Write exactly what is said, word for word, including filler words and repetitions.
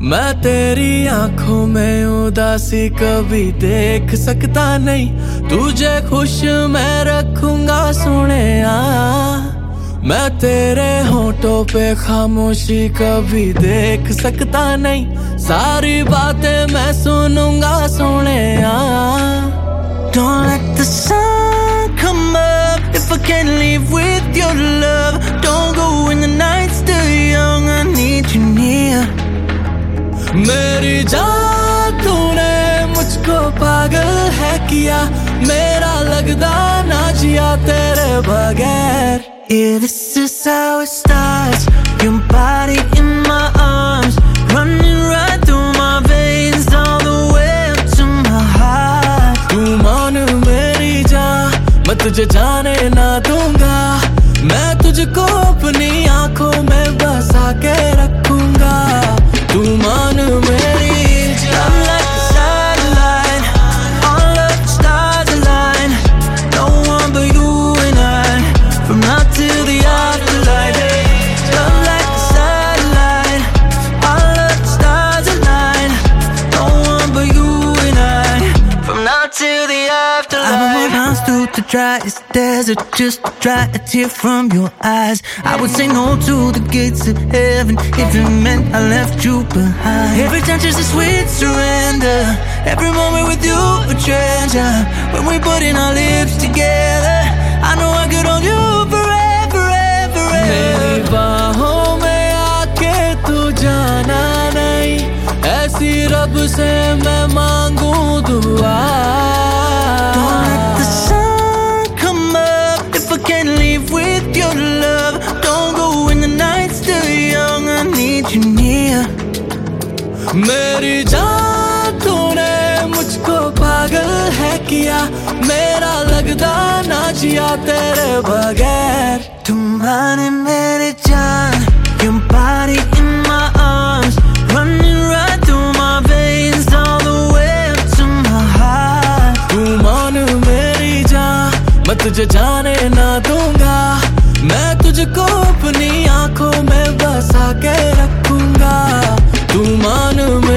मैं तेरी आंखों में उदासी कभी देख सकता नहीं, तुझे खुश मैं रखूंगा सोनिया। मैं तेरे होठों पे खामोशी कभी देख सकता नहीं, सारी बातें मैं सुनूंगा Sonia. Don't let the sun come up if I can't live with your love. Don't go when the night's still young, I need you near. मेरी जान तूने मुझको पागल है किया, मेरा लगदा ना जिया तेरे बगैर। Yeah, this is how it starts. Your body in my arms, running right through my veins, all the way up to my heart. तू मान मेरी जान, मैं तुझे जाने ना दूंगा, मैं तुझको अपनी आंखों में बसा के रखूंगा। तू मान मेरी I'm like a satellite, all of the stars align. No one but you and I, from now till the afterlife. I'm like a satellite, all of the stars align. No one but you and I, from now till the afterlife. I would bounce through the driest desert just to dry a tear from your eyes. I would say no to the gates of heaven if it meant I left you behind. Every touch is a sweet surrender, every moment with you a treasure. When we put in our lips together, I know I could hold you forever, forever, forever. मेरी बाहों में आके तू जाना नहीं, ऐसी रब से मैं मांगू दुआ। Don't let the sun come up if I can't live with your love. Don't go when the night's still young, I need you near. मेरी जान तूने मुझको पागल है किया, मेरा लगदा ना जिया तेरे बगैर। तुम्हारे मेरे जान, your body in my arms, running right through my veins, all the way up to my heart. तू मान मेरी जान, मैं तुझे जाने ना दूंगा, मैं तुझको अपनी आंखों में बसा के रखूंगा। तू मान